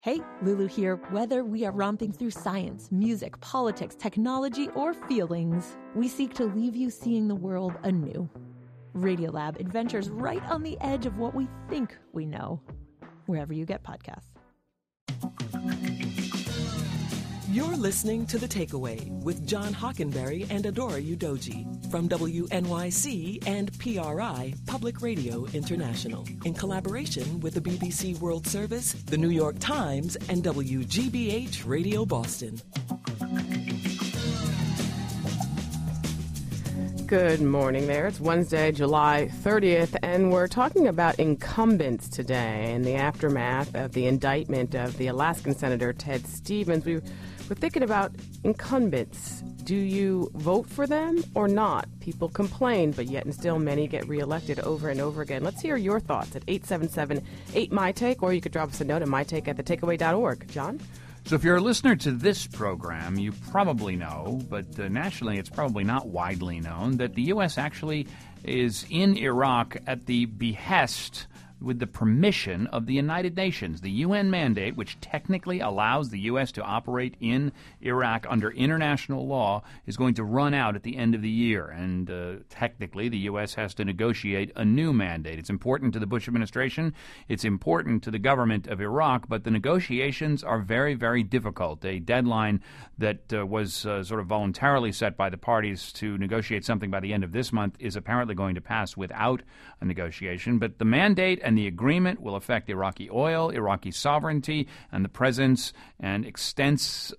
Hey, Lulu here. Whether we are romping through science, music, politics, technology, or feelings, we seek to leave you seeing the world anew. Radiolab adventures right on the edge of what we think we know, wherever you get podcasts. You're listening to The Takeaway with John Hockenberry and Adora Udoji from WNYC and PRI, Public Radio International, in collaboration with the BBC World Service, the New York Times, and WGBH Radio Boston. Good morning there. It's Wednesday, July 30th, and we're talking about incumbents today in the aftermath of the indictment of the Alaskan Senator Ted Stevens. We're thinking about incumbents. Do you vote for them or not? People complain, but yet and still many get reelected over and over again. Let's hear your thoughts at 877-8MyTake, or you could drop us a note at mytake@thetakeaway.org. John? So if you're a listener to this program, you probably know, but nationally it's probably not widely known, that the U.S. actually is in Iraq at the behest, with the permission of the United Nations. The UN mandate, which technically allows the U.S. to operate in Iraq under international law, is going to run out at the end of the year. And technically, the U.S. has to negotiate a new mandate. It's important to the Bush administration. It's important to the government of Iraq. But the negotiations are very, very difficult. A deadline that was sort of voluntarily set by the parties to negotiate something by the end of this month is apparently going to pass without a negotiation. But the mandate and the agreement will affect Iraqi oil, Iraqi sovereignty, and the presence and extent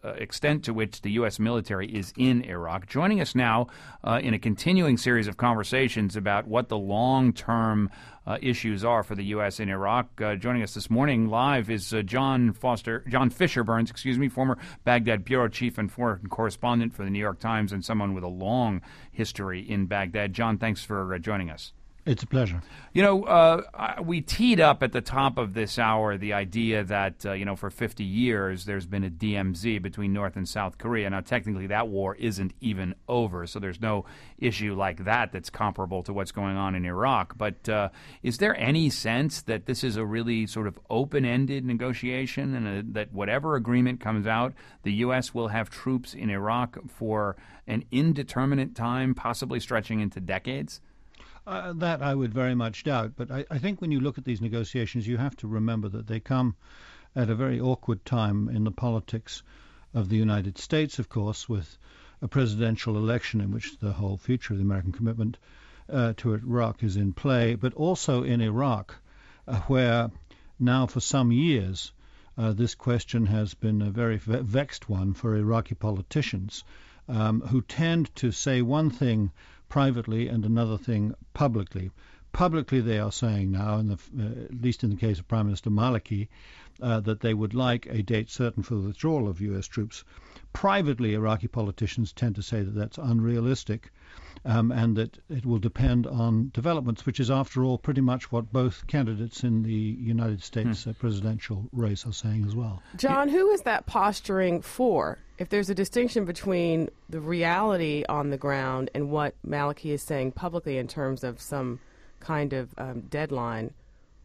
to which the U.S. military is in Iraq. Joining us now in a continuing series of conversations about what the long-term issues are for the U.S. in Iraq. Joining us this morning live is John Fisher Burns, former Baghdad bureau chief and foreign correspondent for the New York Times, and someone with a long history in Baghdad. John, thanks for joining us. It's a pleasure. You know, we teed up at the top of this hour the idea that, for 50 years there's been a DMZ between North and South Korea. Now, technically that war isn't even over, so there's no issue like that that's comparable to what's going on in Iraq. But is there any sense that this is a really sort of open-ended negotiation and that whatever agreement comes out, the U.S. will have troops in Iraq for an indeterminate time, possibly stretching into decades? That I would very much doubt, but I think when you look at these negotiations, you have to remember that they come at a very awkward time in the politics of the United States, of course, with a presidential election in which the whole future of the American commitment to Iraq is in play, but also in Iraq, where now for some years this question has been a very vexed one for Iraqi politicians who tend to say one thing privately and another thing publicly. Publicly, they are saying now, at least in the case of Prime Minister Maliki, that they would like a date certain for the withdrawal of U.S. troops. Privately, Iraqi politicians tend to say that that's unrealistic and that it will depend on developments, which is, after all, pretty much what both candidates in the United States presidential race are saying as well. John, who is that posturing for? If there's a distinction between the reality on the ground and what Maliki is saying publicly in terms of some kind of deadline?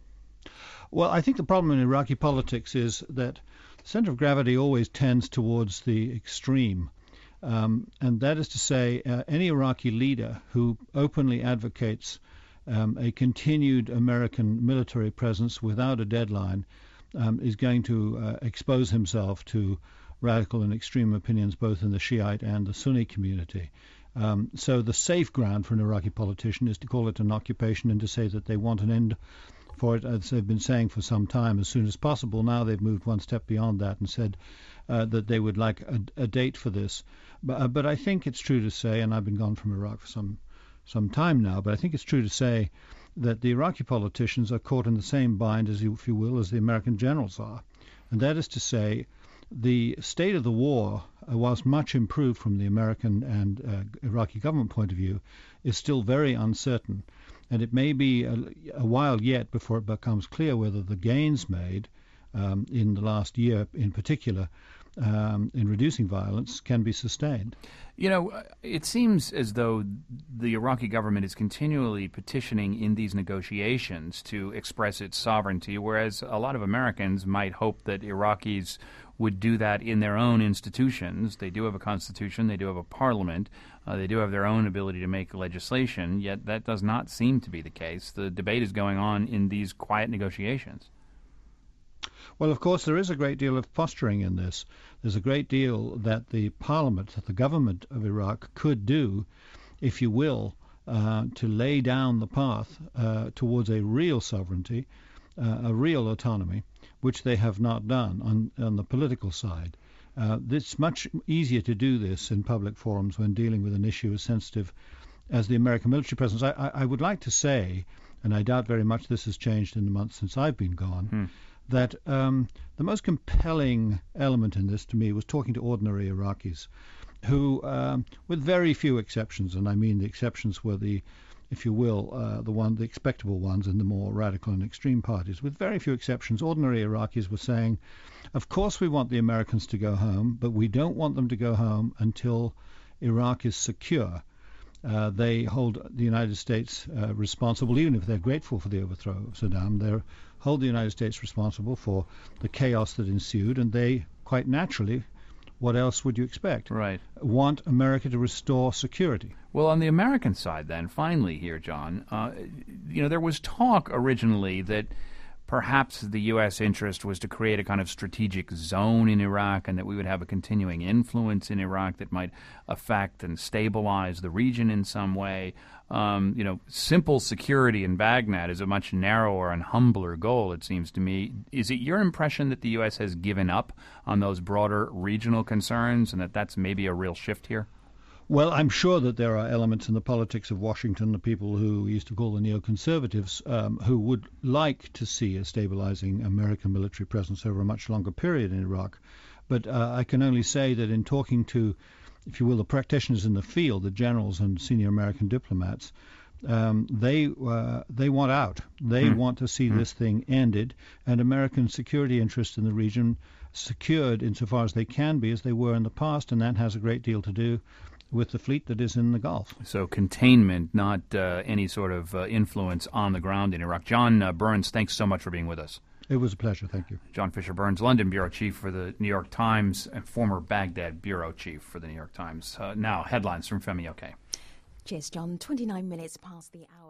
Well, I think the problem in Iraqi politics is that the center of gravity always tends towards the extreme. And that is to say, any Iraqi leader who openly advocates a continued American military presence without a deadline is going to expose himself to radical and extreme opinions both in the Shiite and the Sunni community. So the safe ground for an Iraqi politician is to call it an occupation and to say that they want an end for it, as they've been saying for some time, as soon as possible. Now they've moved one step beyond that and said that they would like a date for this. But I think it's true to say, and I've been gone from Iraq for some time now, but I think it's true to say that the Iraqi politicians are caught in the same bind, if you will, as the American generals are. And that is to say, the state of the war, whilst much improved from the American and Iraqi government point of view, is still very uncertain. And it may be a while yet before it becomes clear whether the gains made in the last year in particular in reducing violence can be sustained. You know, it seems as though the Iraqi government is continually petitioning in these negotiations to express its sovereignty, whereas a lot of Americans might hope that Iraqis would do that in their own institutions. They do have a constitution, they do have a parliament, they do have their own ability to make legislation, yet that does not seem to be the case. The debate is going on in these quiet negotiations. Well, of course, there is a great deal of posturing in this. There's a great deal that the parliament, that the government of Iraq could do, if you will, to lay down the path towards a real sovereignty, a real autonomy, which they have not done on the political side. It's much easier to do this in public forums when dealing with an issue as sensitive as the American military presence. I would like to say, and I doubt very much this has changed in the months since I've been gone, that the most compelling element in this to me was talking to ordinary Iraqis who, with very few exceptions, and I mean the exceptions were the, if you will, the expectable ones in the more radical and extreme parties, with very few exceptions, ordinary Iraqis were saying, of course we want the Americans to go home, but we don't want them to go home until Iraq is secure. They hold the United States responsible, even if they're grateful for the overthrow of Saddam. They hold the United States responsible for the chaos that ensued, and they, quite naturally, what else would you expect? Right. Want America to restore security. Well, on the American side then, finally here, John, there was talk originally that perhaps the U.S. interest was to create a kind of strategic zone in Iraq and that we would have a continuing influence in Iraq that might affect and stabilize the region in some way. Simple security in Baghdad is a much narrower and humbler goal, it seems to me. Is it your impression that the U.S. has given up on those broader regional concerns and that that's maybe a real shift here? Well, I'm sure that there are elements in the politics of Washington, the people who we used to call the neoconservatives, who would like to see a stabilizing American military presence over a much longer period in Iraq. But I can only say that in talking to, if you will, the practitioners in the field, the generals and senior American diplomats, they want out. They want to see this thing ended and American security interests in the region secured insofar as they can be, as they were in the past, and that has a great deal to do with the fleet that is in the Gulf. So containment, not any sort of influence on the ground in Iraq. John Burns, thanks so much for being with us. It was a pleasure. Thank you. John Fisher Burns, London bureau chief for the New York Times and former Baghdad bureau chief for the New York Times. Now, headlines from Femi Oke. Cheers, John. 29 minutes past the hour.